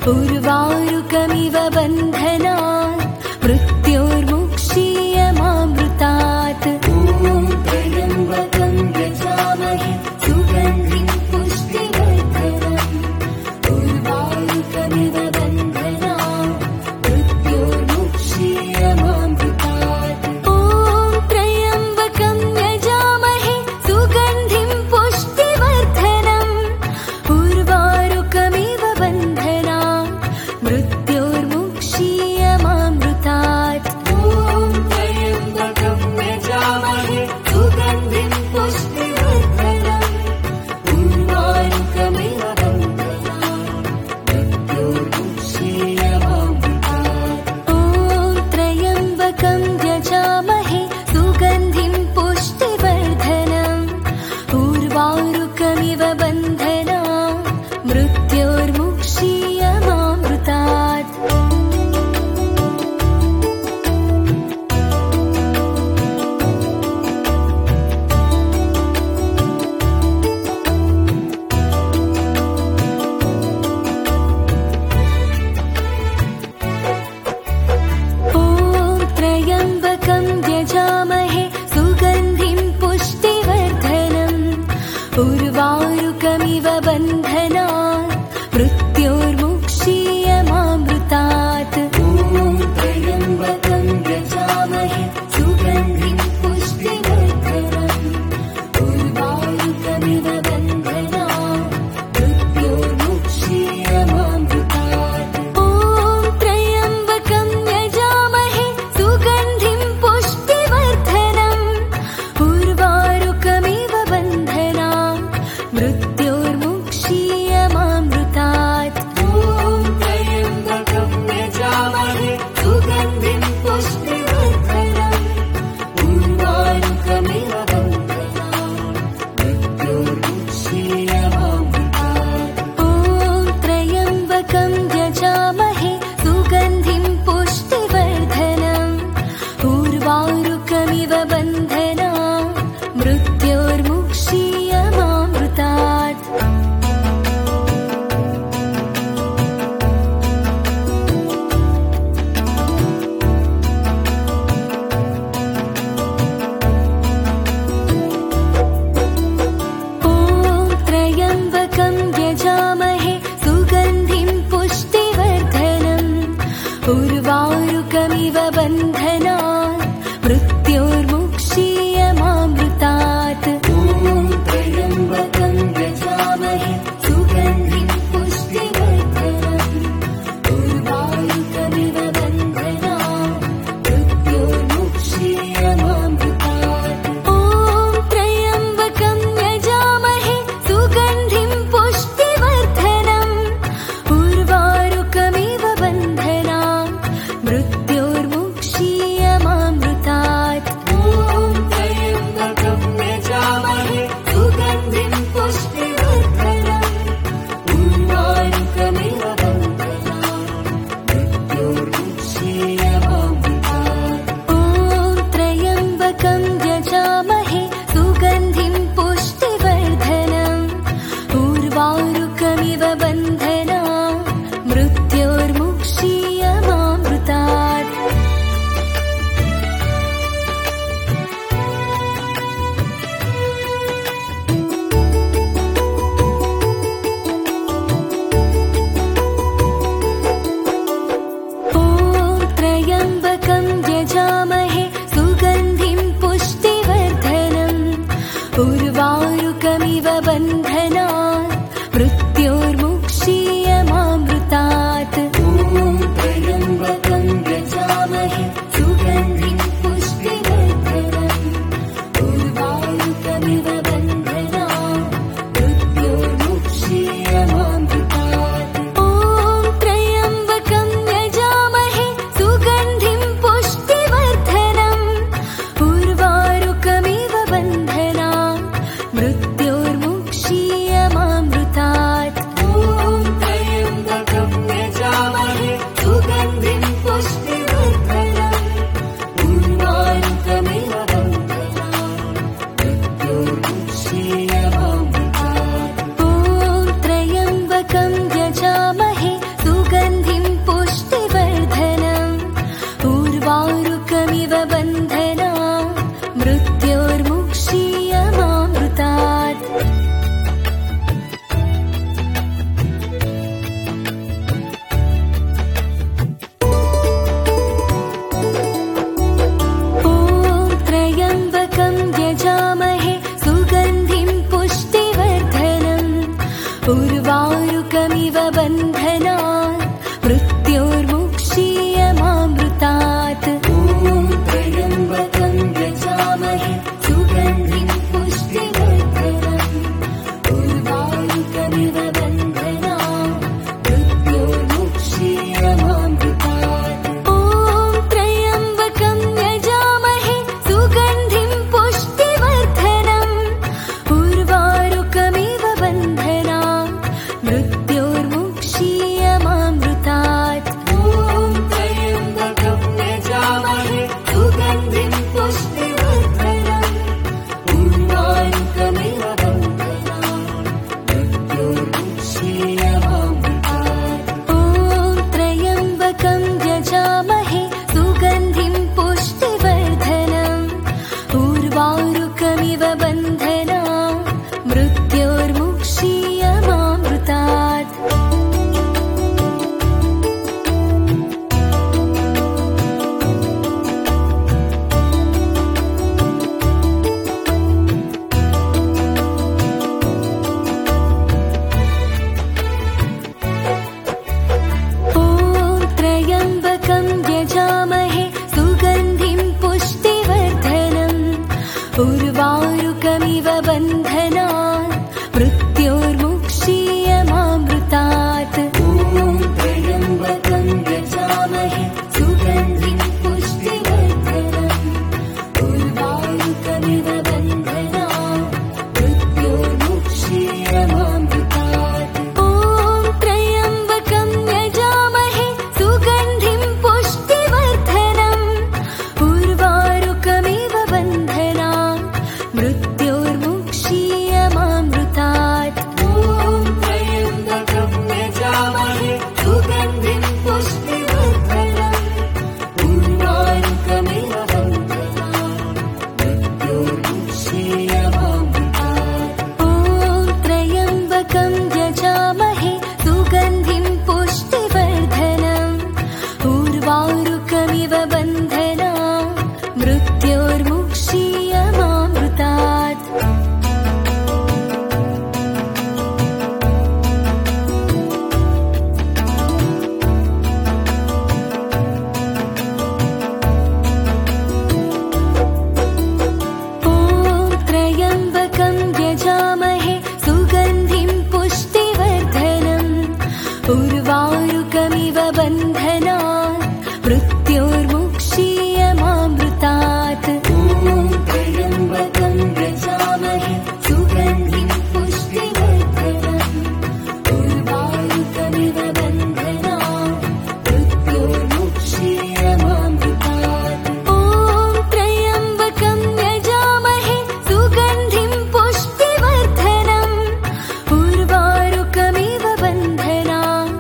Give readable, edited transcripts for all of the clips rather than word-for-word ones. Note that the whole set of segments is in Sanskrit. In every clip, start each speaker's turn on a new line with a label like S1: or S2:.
S1: उर्वारुकमिव बन्धनात् मृत्योर्मुक्षीयमामृतात्। ॐ त्र्यम्बकं यजामहे सुगन्धिं पुष्टिवर्धनम्। उर्वारुकमिव बन्धनात् मृत्योर्मुक्षीयमामृतात्। ॐ त्र्यम्बकं यजामहे सुगन्धिं पुष्टिवर्धनम्। उर्वारुकमिव बन्धनात् बन्धनात् मृत्योर्मुक्षीयमामृतात् ॐ त्र्यम्बकं यजामहे सुगन्धिं पुष्टिवर्धनम् उर्वारुकमिव बन्धनात् मृत्योर्मुक्षीयमामृतात् ॐ त्र्यम्बकं यजामहे सुगन्धिं पुष्टिवर्धनम् उर्वारुकमिव बन्धनात् मृत्योर्मुक्षीयमामृतात् ॐ त्र्यम्बकं यजामहे सुगन्धिं पुष्टिवर्धनम् उर्वारुकमिव बन्धनात् मृत्योर्मुक्षीयमामृतात् ॐ त्र्यम्बकं यजामहे सुगन्धिं पुष्टिवर्धनम् उर्वारुकमिव बन्धनात् मृत्योर्मुक्षीयमामृतात् ॐ त्र्यम्बकं यजामहे सुगन्धिं पुष्टिवर्धनम् उर्वारुकमिव बन्धनात् मृत्योर्मुक्षीयमामृतात् ॐ त्र्यम्बकं यजामहे सुगन्धिं पुष्टिवर्धनम् उर्वारुकमिव बन्धनात् मृत्योर्मुक्षीयमामृतात् ॐ त्र्यम्बकं यजामहे सुगन्धिं पुष्टिवर्धनम् उर्वारुकमिव बन्धनात् मृत्योर्मुक्षीयमामृतात् ॐ त्र्यम्बकं यजामहे सुगन्धिं पुष्टिवर्धनम् उर्वारुकमिव बन्धनात् मृत्योर्मुक्षीयमामृतात् ॐ त्र्यम्बकं यजामहे सुगन्धिं पुष्टिवर्धनम् उर्वारुकमिव बन्धनात् मृत्योर्मुक्षीयमामृतात् ॐ त्र्यम्बकं यजामहे सुगन्धिं पुष्टिवर्धनम् उर्वारुकमिव बन्धनात् मृत्योर्मुक्षीयमामृतात् ॐ त्र्यम्बकं यजामहे सुगन्धिं पुष्टिवर्धनम् उर्वारुकमिव बन्धनात् मृत्योर्मुक्षीयमामृतात् ॐ त्र्यम्बकं यजामहे सुगन्धिं पुष्टिवर्धनम् उर्वारुकमिव बन्धनात्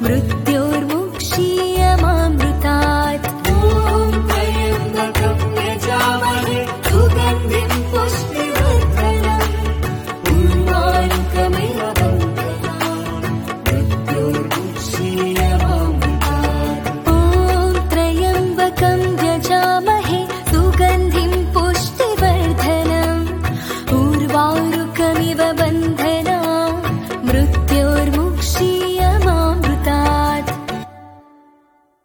S1: मृत्योर्मुक्षीयमामृतात् ॐ त्र्यम्बकं यजामहे सुगन्धिं पुष्टिवर्धनम् उर्वारुकमिव बन्धनात् मृत्योर्मुक्षीयमामृतात् ॐ त्र्यम्बकं यजामहे सुगन्धिं पुष्टिवर्धनम् उर्वारुकमिव बन्धनात् मृत्योर्मुक्षीयमामृतात्